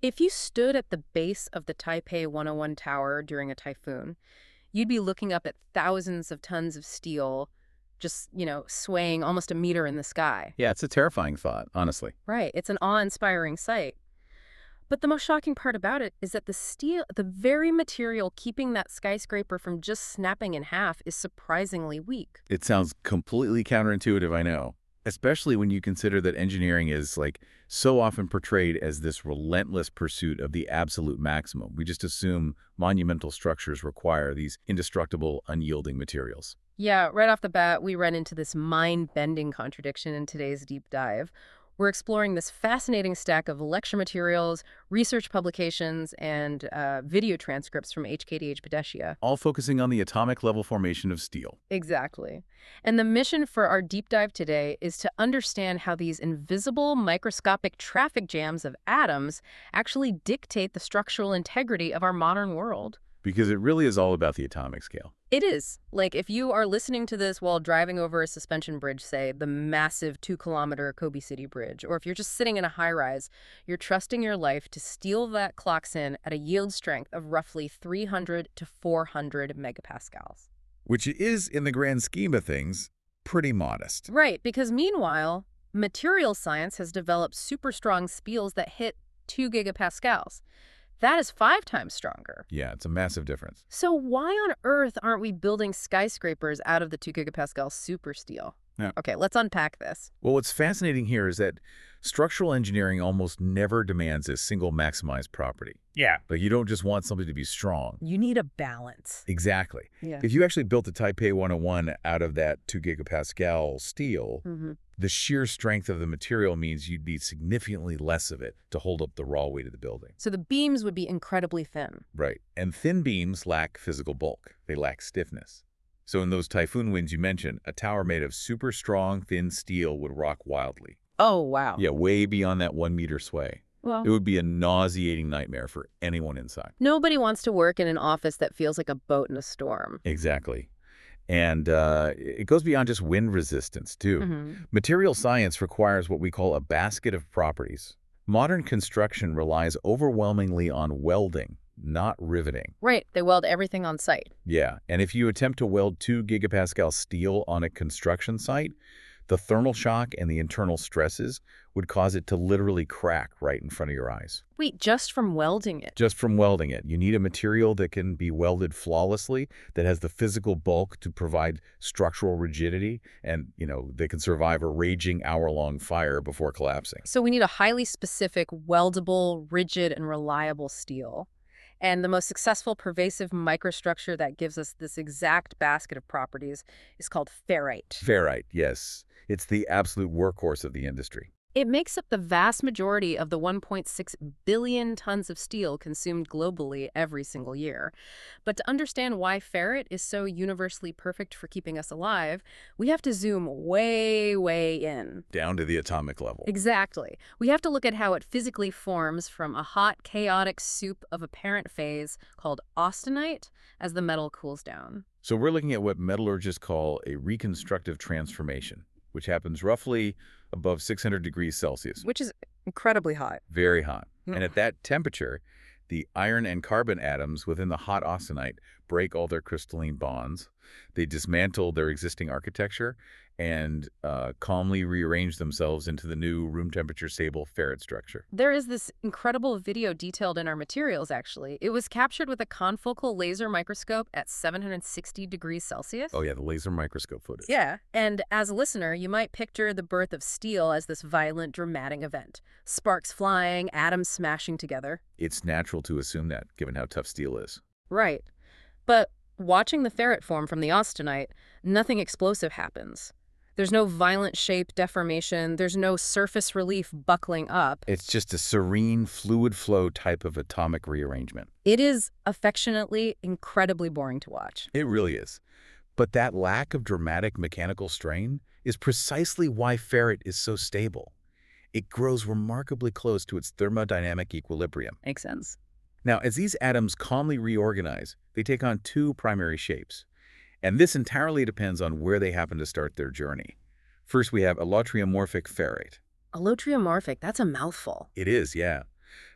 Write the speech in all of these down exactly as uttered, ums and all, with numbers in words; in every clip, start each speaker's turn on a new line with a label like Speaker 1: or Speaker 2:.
Speaker 1: If you stood at the base of the Taipei one oh one Tower during a typhoon, you'd be looking up at thousands of tons of steel just, you know, swaying almost a meter in the sky.
Speaker 2: Yeah, it's a terrifying thought, honestly.
Speaker 1: Right. It's an awe-inspiring sight. But the most shocking part about it is that the steel, the very material keeping that skyscraper from just snapping in half is surprisingly weak.
Speaker 2: It sounds completely counterintuitive, I know, especially when you consider that engineering is, like, so often portrayed as this relentless pursuit of the absolute maximum. We just assume monumental structures require these indestructible, unyielding materials.
Speaker 1: Yeah, right off the bat, we run into this mind-bending contradiction in today's deep dive. We're exploring this fascinating stack of lecture materials, research publications, and uh, video transcripts from H K D H Phodetia.
Speaker 2: All focusing on the atomic level formation of steel.
Speaker 1: Exactly. And the mission for our deep dive today is to understand how these invisible microscopic traffic jams of atoms actually dictate the structural integrity of our modern world.
Speaker 2: Because it really is all about the atomic scale.
Speaker 1: It is. Like, if you are listening to this while driving over a suspension bridge, say, the massive two-kilometer Kobe City Bridge, or if you're just sitting in a high-rise, you're trusting your life to steel that clocks in at a yield strength of roughly three hundred to four hundred megapascals.
Speaker 2: Which is, in the grand scheme of things, pretty modest.
Speaker 1: Right, because meanwhile, material science has developed super strong speels that hit two gigapascals. That is five times stronger.
Speaker 2: Yeah, it's a massive difference.
Speaker 1: So why on earth aren't we building skyscrapers out of the two gigapascal super steel?
Speaker 2: Yeah.
Speaker 1: Okay, let's unpack this.
Speaker 2: Well, what's fascinating here is that structural engineering almost never demands a single maximized property.
Speaker 3: Yeah.
Speaker 2: Like, you don't just want something to be strong.
Speaker 1: You need a balance.
Speaker 2: Exactly.
Speaker 1: Yeah.
Speaker 2: If you actually built the Taipei one oh one out of that two gigapascal steel,
Speaker 1: Mm-hmm.
Speaker 2: the sheer strength of the material means you'd need significantly less of it to hold up the raw weight of the building.
Speaker 1: So the beams would be incredibly thin.
Speaker 2: Right. And thin beams lack physical bulk. They lack stiffness. So in those typhoon winds you mentioned, a tower made of super strong, thin steel would rock wildly.
Speaker 1: Oh, wow.
Speaker 2: Yeah, way beyond that one meter sway.
Speaker 1: Well,
Speaker 2: It would be a nauseating nightmare for anyone inside.
Speaker 1: nobody wants to work in an office that feels like a boat in a storm.
Speaker 2: Exactly. And uh, it goes beyond just wind resistance, too.
Speaker 1: Mm-hmm.
Speaker 2: Material science requires what we call a basket of properties. Modern construction relies overwhelmingly on welding, not riveting.
Speaker 1: Right, they weld everything on site.
Speaker 2: Yeah, and if you attempt to weld two gigapascal steel on a construction site, the thermal shock and the internal stresses would cause it to literally crack right in front of your eyes.
Speaker 1: Wait, just from welding it?
Speaker 2: Just from welding it. You need a material that can be welded flawlessly, that has the physical bulk to provide structural rigidity, and, you know, they can survive a raging hour-long fire before collapsing.
Speaker 1: So we need a highly specific, weldable, rigid, and reliable steel. And the most successful pervasive microstructure that gives us this exact basket of properties is called ferrite.
Speaker 2: Ferrite, yes. It's the absolute workhorse of the industry.
Speaker 1: It makes up the vast majority of the one point six billion tons of steel consumed globally every single year. But to understand why ferrite is so universally perfect for keeping us alive, we have to zoom way, way in.
Speaker 2: Down to the atomic level.
Speaker 1: Exactly. We have to look at how it physically forms from a hot, chaotic soup of a parent phase called austenite as the metal cools down.
Speaker 2: So we're looking at what metallurgists call a reconstructive transformation, which happens roughly above six hundred degrees Celsius.
Speaker 1: Which is incredibly hot.
Speaker 2: Very hot.
Speaker 1: Mm.
Speaker 2: And at that temperature, the iron and carbon atoms within the hot austenite break all their crystalline bonds. They dismantle their existing architecture and uh, calmly rearrange themselves into the new room temperature stable ferrite structure.
Speaker 1: There is this incredible video detailed in our materials, actually. It was captured with a confocal laser microscope at seven hundred sixty degrees Celsius.
Speaker 2: Oh yeah, the laser microscope footage.
Speaker 1: Yeah, and as a listener, you might picture the birth of steel as this violent, dramatic event. Sparks flying, atoms smashing together.
Speaker 2: It's natural to assume that, given how tough steel is.
Speaker 1: Right. But watching the ferrite form from the austenite, nothing explosive happens. There's no violent shape deformation. There's no surface relief buckling up.
Speaker 2: It's just a serene, fluid flow type of atomic rearrangement.
Speaker 1: It is affectionately incredibly boring to watch.
Speaker 2: It really is. But that lack of dramatic mechanical strain is precisely why ferrite is so stable. It grows remarkably close to its thermodynamic equilibrium.
Speaker 1: Makes sense.
Speaker 2: Now, as these atoms calmly reorganize, they take on two primary shapes. And this entirely depends on where they happen to start their journey. First, we have allotriomorphic ferrite.
Speaker 1: Allotriomorphic, that's a mouthful.
Speaker 2: It is, yeah.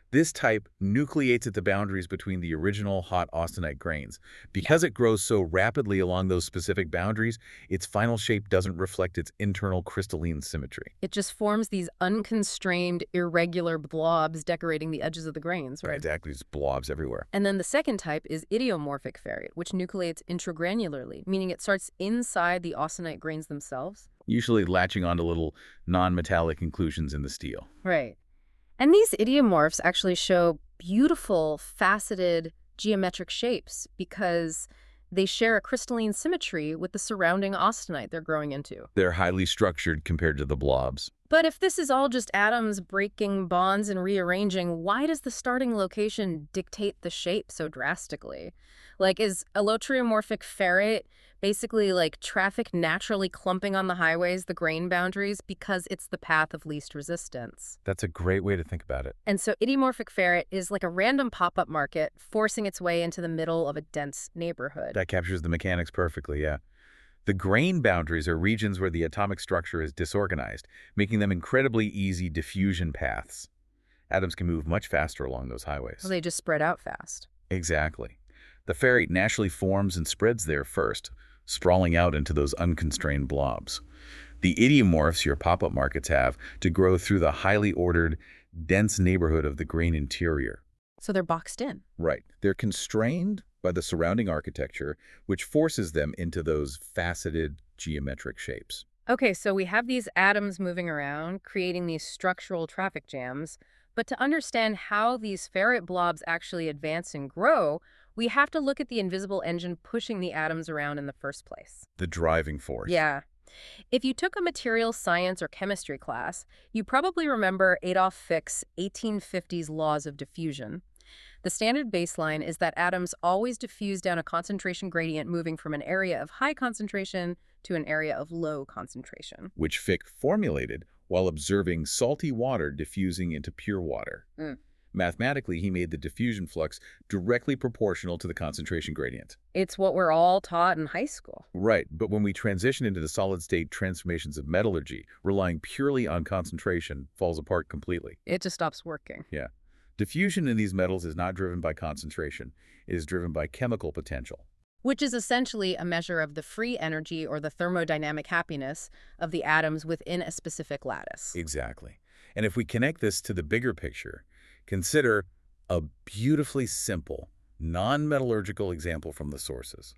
Speaker 2: This type nucleates at the boundaries between the original hot austenite grains. Because it grows so rapidly along those specific boundaries, its final shape doesn't reflect its internal crystalline symmetry.
Speaker 1: It just forms these unconstrained, irregular blobs decorating the edges of the grains, right?
Speaker 2: Exactly, just blobs everywhere.
Speaker 1: And then the second type is idiomorphic ferrite, which nucleates intragranularly, meaning it starts inside the austenite grains themselves.
Speaker 2: Usually latching onto little non-metallic inclusions in the steel.
Speaker 1: Right. And these idiomorphs actually show beautiful, faceted geometric shapes because they share a crystalline symmetry with the surrounding austenite they're growing into.
Speaker 2: They're highly structured compared to the blobs.
Speaker 1: But if this is all just atoms breaking bonds and rearranging, why does the starting location dictate the shape so drastically? Like, is allotriomorphic ferrite basically like traffic naturally clumping on the highways, the grain boundaries, because it's the path of least resistance?
Speaker 2: That's a great way to think about it.
Speaker 1: And so idiomorphic ferrite is like a random pop-up market forcing its way into the middle of a dense neighborhood.
Speaker 2: That captures the mechanics perfectly, yeah. The grain boundaries are regions where the atomic structure is disorganized, making them incredibly easy diffusion paths. Atoms can move much faster along those highways.
Speaker 1: Well, they just spread out fast.
Speaker 2: Exactly. The ferrite naturally forms and spreads there first, sprawling out into those unconstrained blobs. The idiomorphs your pop-up markets have to grow through the highly ordered, dense neighborhood of the grain interior.
Speaker 1: So they're boxed in.
Speaker 2: Right. They're constrained by the surrounding architecture, which forces them into those faceted geometric shapes.
Speaker 1: Okay, so we have these atoms moving around, creating these structural traffic jams. But to understand how these ferrite blobs actually advance and grow, we have to look at the invisible engine pushing the atoms around in the first place.
Speaker 2: The driving force.
Speaker 1: Yeah. If you took a materials science or chemistry class, you probably remember Adolf Fick's eighteen fifties laws of diffusion. The standard baseline is that atoms always diffuse down a concentration gradient moving from an area of high concentration to an area of low concentration.
Speaker 2: Which Fick formulated while observing salty water diffusing into pure water.
Speaker 1: Mm.
Speaker 2: Mathematically, he made the diffusion flux directly proportional to the concentration gradient.
Speaker 1: It's what we're all taught in high school.
Speaker 2: Right, but when we transition into the solid-state transformations of metallurgy, relying purely on concentration falls apart completely.
Speaker 1: It just stops working.
Speaker 2: Yeah. Diffusion in these metals is not driven by concentration. It is driven by chemical potential.
Speaker 1: Which is essentially a measure of the free energy or the thermodynamic happiness of the atoms within a specific lattice.
Speaker 2: Exactly. And if we connect this to the bigger picture, consider a beautifully simple, non-metallurgical example from the sources.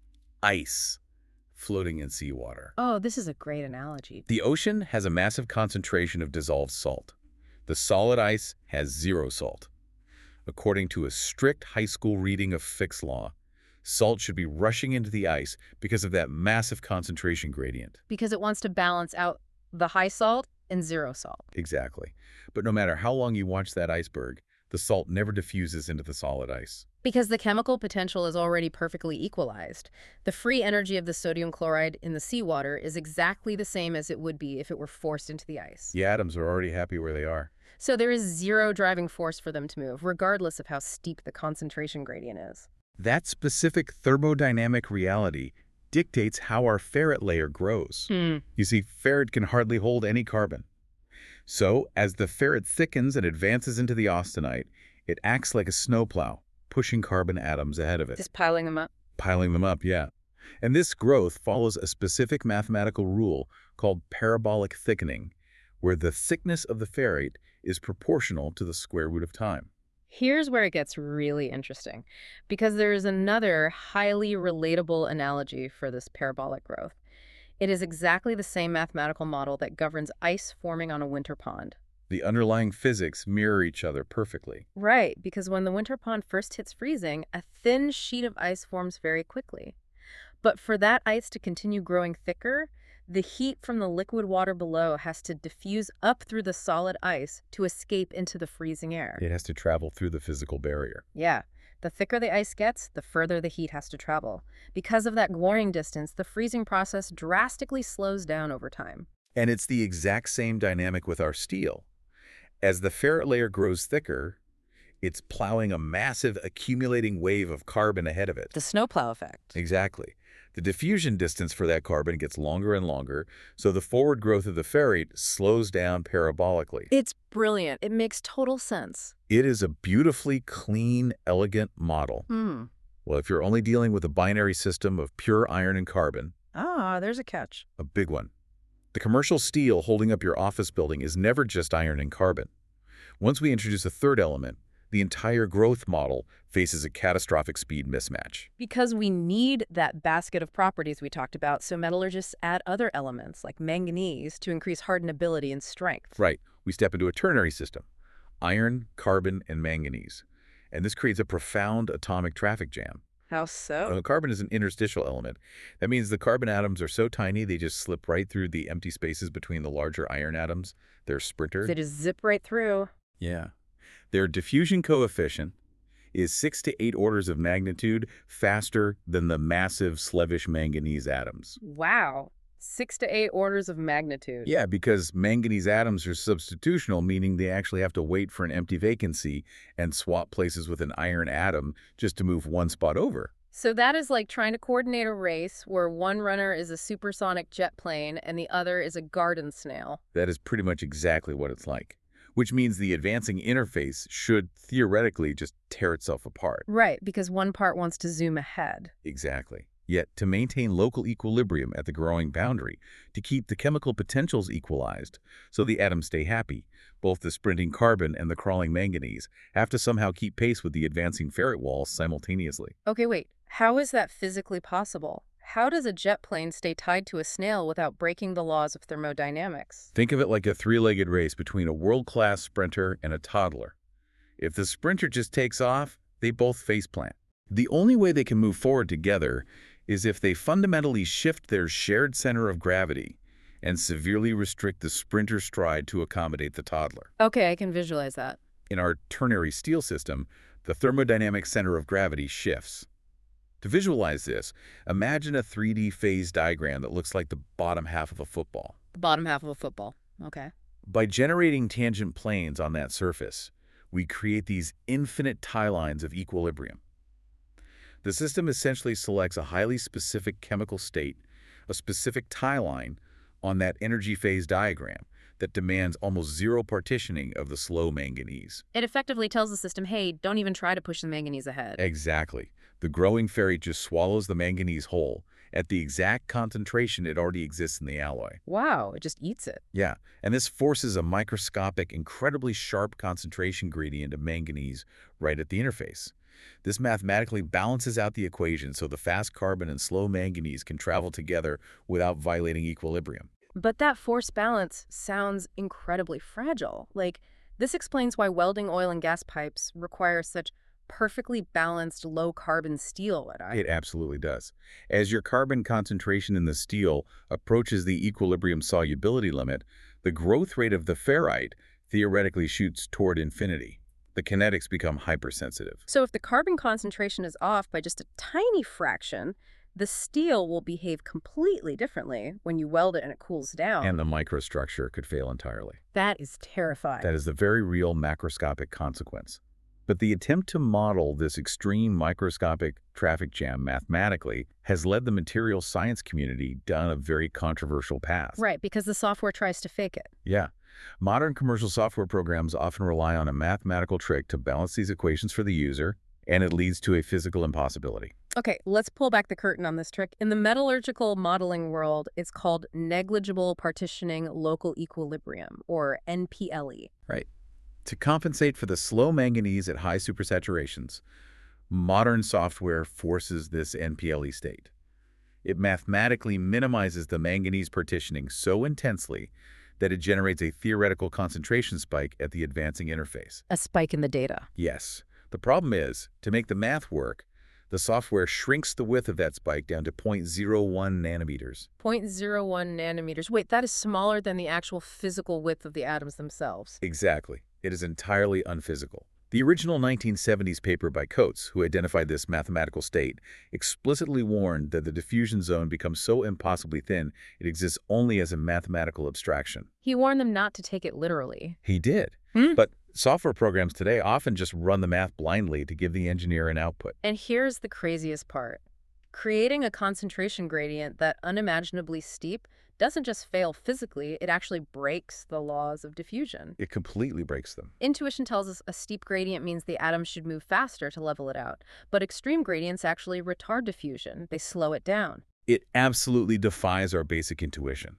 Speaker 2: Ice floating in seawater.
Speaker 1: Oh, this is a great analogy.
Speaker 2: The ocean has a massive concentration of dissolved salt. The solid ice has zero salt. According to a strict high school reading of Fick's law, salt should be rushing into the ice because of that massive concentration gradient.
Speaker 1: Because it wants to balance out the high salt and zero salt.
Speaker 2: Exactly. But no matter how long you watch that iceberg, the salt never diffuses into the solid ice.
Speaker 1: Because the chemical potential is already perfectly equalized. The free energy of the sodium chloride in the seawater is exactly the same as it would be if it were forced into the ice.
Speaker 2: The atoms are already happy where they are.
Speaker 1: So there is zero driving force for them to move, regardless of how steep the concentration gradient is.
Speaker 2: That specific thermodynamic reality dictates how our ferrite layer grows.
Speaker 1: Hmm.
Speaker 2: You see, ferrite can hardly hold any carbon. So, as the ferrite thickens and advances into the austenite, it acts like a snowplow, pushing carbon atoms ahead of it.
Speaker 1: Just piling them up.
Speaker 2: Piling them up, yeah. And this growth follows a specific mathematical rule called parabolic thickening, where the thickness of the ferrite is proportional to the square root of time.
Speaker 1: Here's where it gets really interesting, because there is another highly relatable analogy for this parabolic growth. It is exactly the same mathematical model that governs ice forming on a winter pond.
Speaker 2: The underlying physics mirror each other perfectly.
Speaker 1: Right, because when the winter pond first hits freezing, a thin sheet of ice forms very quickly. But for that ice to continue growing thicker, the heat from the liquid water below has to diffuse up through the solid ice to escape into the freezing air.
Speaker 2: It has to travel through the physical barrier.
Speaker 1: Yeah. The thicker the ice gets, the further the heat has to travel. Because of that glorying distance, the freezing process drastically slows down over time.
Speaker 2: And it's the exact same dynamic with our steel. As the ferrite layer grows thicker, It's plowing a massive accumulating wave of carbon ahead of it.
Speaker 1: The snowplow effect.
Speaker 2: Exactly. The diffusion distance for that carbon gets longer and longer, so the forward growth of the ferrite slows down parabolically.
Speaker 1: It's brilliant. It makes total sense.
Speaker 2: It is a beautifully clean, elegant model.
Speaker 1: Hmm.
Speaker 2: Well, if you're only dealing with a binary system of pure iron and carbon,
Speaker 1: Ah, there's a catch.
Speaker 2: a big one. The commercial steel holding up your office building is never just iron and carbon. Once we introduce a third element, the entire growth model faces a catastrophic speed mismatch.
Speaker 1: Because we need that basket of properties we talked about, so metallurgists add other elements like manganese to increase hardenability and strength.
Speaker 2: Right. We step into a ternary system: iron, carbon, and manganese. And this creates a profound atomic traffic jam.
Speaker 1: How so?
Speaker 2: Uh, carbon is an interstitial element. That means the carbon atoms are so tiny they just slip right through the empty spaces between the larger iron atoms. They're sprintered.
Speaker 1: They just zip right through.
Speaker 2: Yeah. Their diffusion coefficient is six to eight orders of magnitude faster than the massive Slevish manganese atoms.
Speaker 1: Wow. Six to eight orders of magnitude.
Speaker 2: Yeah, because manganese atoms are substitutional, meaning they actually have to wait for an empty vacancy and swap places with an iron atom just to move one spot over.
Speaker 1: So that is like trying to coordinate a race where one runner is a supersonic jet plane and the other is a garden snail.
Speaker 2: That is pretty much exactly what it's like, which means the advancing interface should theoretically just tear itself apart.
Speaker 1: Right, because one part wants to zoom ahead.
Speaker 2: Exactly. Yet, to maintain local equilibrium at the growing boundary, to keep the chemical potentials equalized so the atoms stay happy, both the sprinting carbon and the crawling manganese have to somehow keep pace with the advancing ferrite wall simultaneously.
Speaker 1: Okay, wait. How is that physically possible? How does a jet plane stay tied to a snail without breaking the laws of thermodynamics?
Speaker 2: Think of it like a three-legged race between a world-class sprinter and a toddler. If the sprinter just takes off, they both faceplant. The only way they can move forward together is if they fundamentally shift their shared center of gravity and severely restrict the sprinter's stride to accommodate the toddler.
Speaker 1: Okay, I can visualize that.
Speaker 2: In our ternary steel system, the thermodynamic center of gravity shifts. To visualize this, imagine a three D phase diagram that looks like the bottom half of a football.
Speaker 1: The bottom half of a football. Okay.
Speaker 2: By generating tangent planes on that surface, we create these infinite tie lines of equilibrium. The system essentially selects a highly specific chemical state, a specific tie line, on that energy phase diagram that demands almost zero partitioning of the slow manganese.
Speaker 1: It effectively tells the system, hey, don't even try to push the manganese ahead.
Speaker 2: Exactly. The growing ferrite just swallows the manganese whole at the exact concentration it already exists in the alloy.
Speaker 1: Wow, it just eats it.
Speaker 2: Yeah, and this forces a microscopic, incredibly sharp concentration gradient of manganese right at the interface. This mathematically balances out the equation so the fast carbon and slow manganese can travel together without violating equilibrium.
Speaker 1: But that force balance sounds incredibly fragile. Like, this explains why welding oil and gas pipes require such perfectly balanced low-carbon steel at I.
Speaker 2: It absolutely does. As your carbon concentration in the steel approaches the equilibrium solubility limit, the growth rate of the ferrite theoretically shoots toward infinity. The kinetics become hypersensitive.
Speaker 1: So if the carbon concentration is off by just a tiny fraction, the steel will behave completely differently when you weld it and it cools down.
Speaker 2: And the microstructure could fail entirely.
Speaker 1: That is terrifying.
Speaker 2: That is the very real macroscopic consequence. But the attempt to model this extreme microscopic traffic jam mathematically has led the materials science community down a very controversial path.
Speaker 1: Right, because the software tries to fake it.
Speaker 2: Yeah. Modern commercial software programs often rely on a mathematical trick to balance these equations for the user, and it leads to a physical impossibility.
Speaker 1: Okay, let's pull back the curtain on this trick. In the metallurgical modeling world, it's called negligible partitioning local equilibrium, or N P L E.
Speaker 2: Right. To compensate for the slow manganese at high supersaturations, modern software forces this N P L E state. It mathematically minimizes the manganese partitioning so intensely that it generates a theoretical concentration spike at the advancing interface.
Speaker 1: A spike in the data.
Speaker 2: Yes. The problem is, to make the math work, the software shrinks the width of that spike down to zero point zero one nanometers.
Speaker 1: zero point zero one nanometers. Wait, that is smaller than the actual physical width of the atoms themselves.
Speaker 2: Exactly. It is entirely unphysical. The original nineteen seventies paper by Coates, who identified this mathematical state, explicitly warned that the diffusion zone becomes so impossibly thin it exists only as a mathematical abstraction.
Speaker 1: He warned them not to take it literally.
Speaker 2: He did.
Speaker 1: Hmm?
Speaker 2: But Software programs today often just run the math blindly to give the engineer an output.
Speaker 1: And here's the craziest part. Creating a concentration gradient that unimaginably steep doesn't just fail physically, it actually breaks the laws of diffusion.
Speaker 2: It completely breaks them.
Speaker 1: Intuition tells us a steep gradient means the atoms should move faster to level it out, but extreme gradients actually retard diffusion. They slow it down.
Speaker 2: It absolutely defies our basic intuition.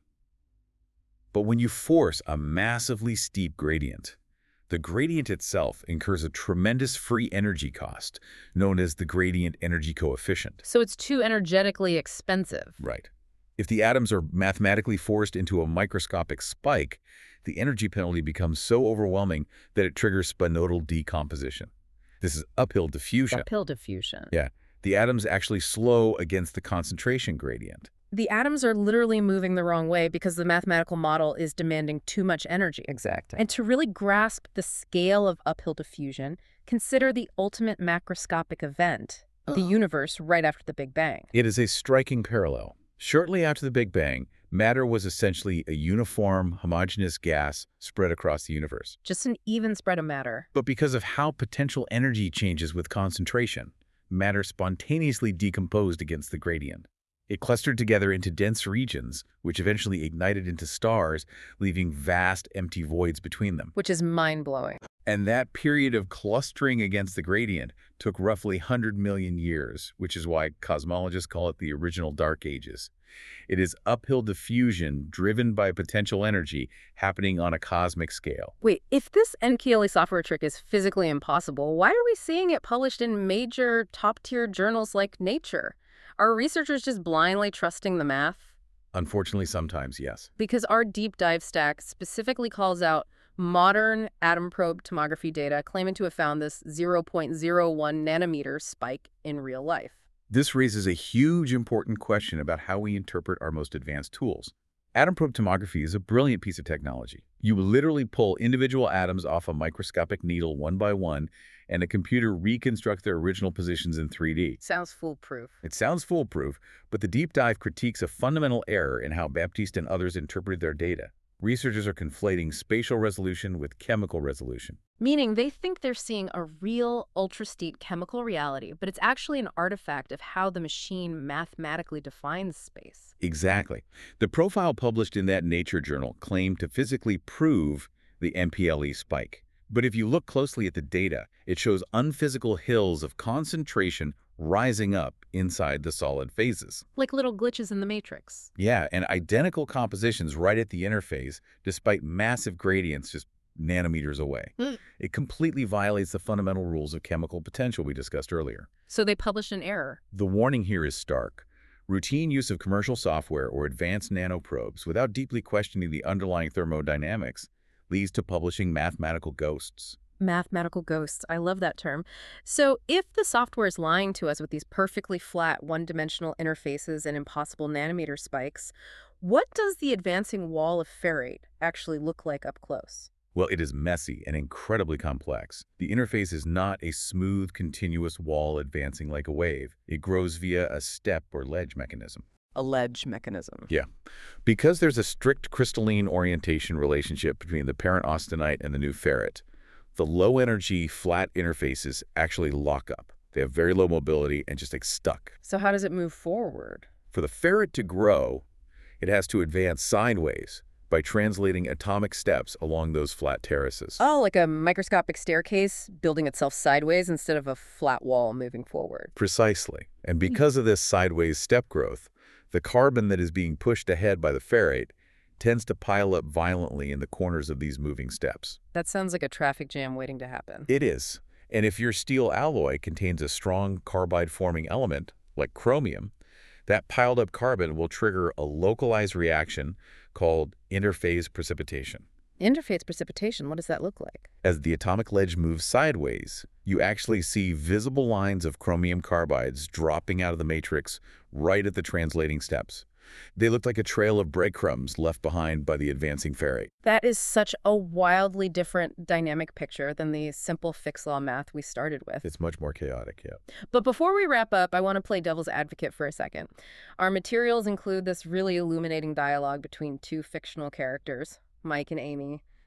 Speaker 2: But when you force a massively steep gradient, the gradient itself incurs a tremendous free energy cost, known as the gradient energy coefficient.
Speaker 1: So it's too energetically expensive.
Speaker 2: Right. If the atoms are mathematically forced into a microscopic spike, the energy penalty becomes so overwhelming that it triggers spinodal decomposition. This is uphill diffusion.
Speaker 1: Uphill diffusion.
Speaker 2: Yeah. The atoms actually slow against the concentration gradient.
Speaker 1: The atoms are literally moving the wrong way because the mathematical model is demanding too much energy.
Speaker 2: Exactly.
Speaker 1: And to really grasp the scale of uphill diffusion, consider the ultimate macroscopic event, the universe right after the Big Bang.
Speaker 2: It is a striking parallel. Shortly after the Big Bang, matter was essentially a uniform, homogeneous gas spread across the universe.
Speaker 1: Just an even spread of matter.
Speaker 2: But because of how potential energy changes with concentration, matter spontaneously decomposed against the gradient. It clustered together into dense regions, which eventually ignited into stars, leaving vast empty voids between them.
Speaker 1: Which is mind-blowing.
Speaker 2: And that period of clustering against the gradient took roughly one hundred million years, which is why cosmologists call it the original dark ages. It is uphill diffusion driven by potential energy happening on a cosmic scale.
Speaker 1: Wait, if this N K L E software trick is physically impossible, why are we seeing it published in major top-tier journals like Nature? Are researchers just blindly trusting the math?
Speaker 2: Unfortunately, sometimes, yes.
Speaker 1: Because our deep dive stack specifically calls out modern atom probe tomography data claiming to have found this zero point zero one nanometer spike in real life.
Speaker 2: This raises a huge important question about how we interpret our most advanced tools. Atom probe tomography is a brilliant piece of technology. You literally pull individual atoms off a microscopic needle one by one, and a computer reconstructs their original positions in three D.
Speaker 1: Sounds foolproof.
Speaker 2: It sounds foolproof, but the deep dive critiques a fundamental error in how Baptiste and others interpreted their data. Researchers are conflating spatial resolution with chemical resolution.
Speaker 1: Meaning they think they're seeing a real ultra-steep chemical reality, but it's actually an artifact of how the machine mathematically defines space.
Speaker 2: Exactly. The profile published in that Nature journal claimed to physically prove the N P L E spike. But if you look closely at the data, it shows unphysical hills of concentration rising up inside the solid phases.
Speaker 1: Like little glitches in the matrix.
Speaker 2: Yeah, and identical compositions right at the interface, despite massive gradients just nanometers away.
Speaker 1: Mm.
Speaker 2: It completely violates the fundamental rules of chemical potential we discussed earlier.
Speaker 1: So they published an error.
Speaker 2: The warning here is stark. Routine use of commercial software or advanced nanoprobes without deeply questioning the underlying thermodynamics leads to publishing mathematical ghosts.
Speaker 1: Mathematical ghosts. I love that term. So if the software is lying to us with these perfectly flat one-dimensional interfaces and impossible nanometer spikes, what does the advancing wall of ferrite actually look like up close?
Speaker 2: Well, it is messy and incredibly complex. The interface is not a smooth, continuous wall advancing like a wave. It grows via a step or ledge mechanism.
Speaker 1: A ledge mechanism.
Speaker 2: Yeah. Because there's a strict crystalline orientation relationship between the parent austenite and the new ferrite, the low-energy, flat interfaces actually lock up. They have very low mobility and just like stuck.
Speaker 1: So how does it move forward?
Speaker 2: For the ferrite to grow, it has to advance sideways by translating atomic steps along those flat terraces.
Speaker 1: Oh, like a microscopic staircase building itself sideways instead of a flat wall moving forward.
Speaker 2: Precisely. And because of this sideways step growth, the carbon that is being pushed ahead by the ferrite tends to pile up violently in the corners of these moving steps.
Speaker 1: That sounds like a traffic jam waiting to happen.
Speaker 2: It is. And if your steel alloy contains a strong carbide-forming element, like chromium, that piled-up carbon will trigger a localized reaction called interphase precipitation.
Speaker 1: Interface precipitation, what does that look like?
Speaker 2: As the atomic ledge moves sideways, you actually see visible lines of chromium carbides dropping out of the matrix right at the translating steps. They look like a trail of breadcrumbs left behind by the advancing ferrite.
Speaker 1: That is such a wildly different dynamic picture than the simple fixed law math we started with.
Speaker 2: It's much more chaotic, yeah.
Speaker 1: But before we wrap up, I want to play devil's advocate for a second. Our materials include this really illuminating dialogue between two fictional characters, Mike and Amy.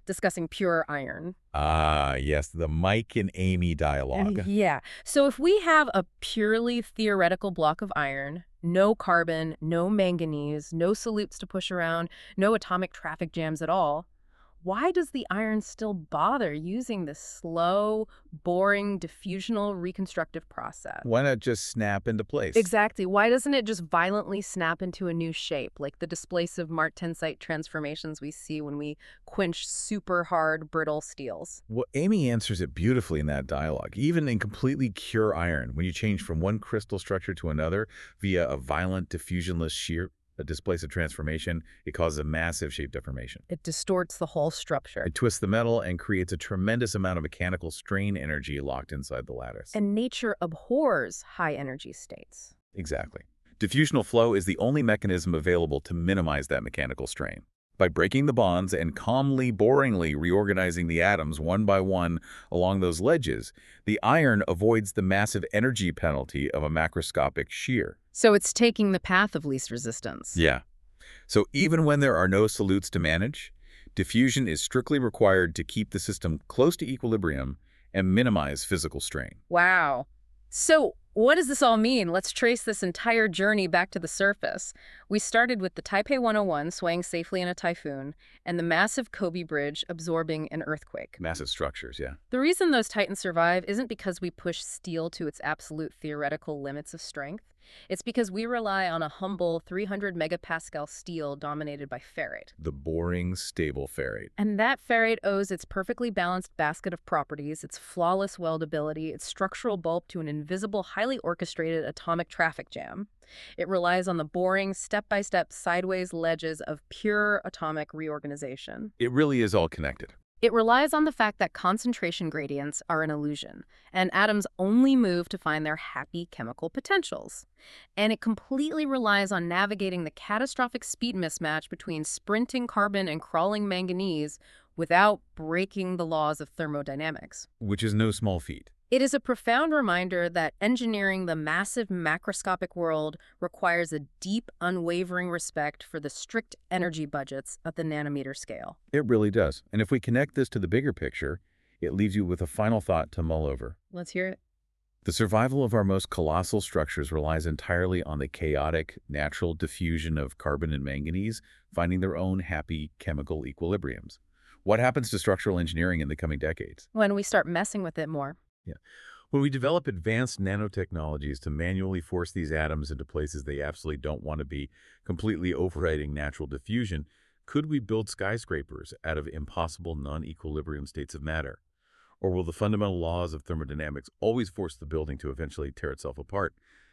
Speaker 1: discussing pure iron.
Speaker 2: Ah, yes, the Mike and Amy dialogue.
Speaker 1: Yeah. So if we have a purely theoretical block of iron, no carbon, no manganese, no solutes to push around, no atomic traffic jams at all, why does the iron still bother using this slow, boring, diffusional reconstructive process?
Speaker 2: Why not just snap into place?
Speaker 1: Exactly. Why doesn't it just violently snap into a new shape, like the displacive martensite transformations we see when we quench super hard, brittle steels?
Speaker 2: Well, Amy answers it beautifully in that dialogue. Even in completely pure iron, when you change from one crystal structure to another via a violent diffusionless shear, a displacive transformation, it causes a massive shape deformation.
Speaker 1: It distorts the whole structure.
Speaker 2: It twists the metal and creates a tremendous amount of mechanical strain energy locked inside the lattice.
Speaker 1: And nature abhors high-energy states.
Speaker 2: Exactly. Diffusional flow is the only mechanism available to minimize that mechanical strain. By breaking the bonds and calmly, boringly reorganizing the atoms one by one along those ledges, the iron avoids the massive energy penalty of a macroscopic shear.
Speaker 1: So it's taking the path of least resistance.
Speaker 2: Yeah. So even when there are no solutes to manage, diffusion is strictly required to keep the system close to equilibrium and minimize physical strain.
Speaker 1: Wow. So what does this all mean? Let's trace this entire journey back to the surface. We started with the Taipei one oh one swaying safely in a typhoon and the massive Kobe Bridge absorbing an earthquake.
Speaker 2: Massive structures, yeah.
Speaker 1: The reason those titans survive isn't because we push steel to its absolute theoretical limits of strength. It's because we rely on a humble three hundred megapascal steel dominated by ferrite.
Speaker 2: The boring, stable ferrite.
Speaker 1: And that ferrite owes its perfectly balanced basket of properties, its flawless weldability, its structural bulk to an invisible, highly orchestrated atomic traffic jam. It relies on the boring, step-by-step sideways ledges of pure atomic reorganization.
Speaker 2: It really is all connected.
Speaker 1: It relies on the fact that concentration gradients are an illusion, and atoms only move to find their happy chemical potentials. And it completely relies on navigating the catastrophic speed mismatch between sprinting carbon and crawling manganese without breaking the laws of thermodynamics.
Speaker 2: Which is no small feat.
Speaker 1: It is a profound reminder that engineering the massive macroscopic world requires a deep, unwavering respect for the strict energy budgets at the nanometer scale.
Speaker 2: It really does. And if we connect this to the bigger picture, it leaves you with a final thought to mull over.
Speaker 1: Let's hear it.
Speaker 2: The survival of our most colossal structures relies entirely on the chaotic, natural diffusion of carbon and manganese finding their own happy chemical equilibriums. What happens to structural engineering in the coming decades?
Speaker 1: When we start messing with it more.
Speaker 2: Yeah. When we develop advanced nanotechnologies to manually force these atoms into places they absolutely don't want to be, completely overriding natural diffusion, could we build skyscrapers out of impossible non-equilibrium states of matter? Or will the fundamental laws of thermodynamics always force the building to eventually tear itself apart,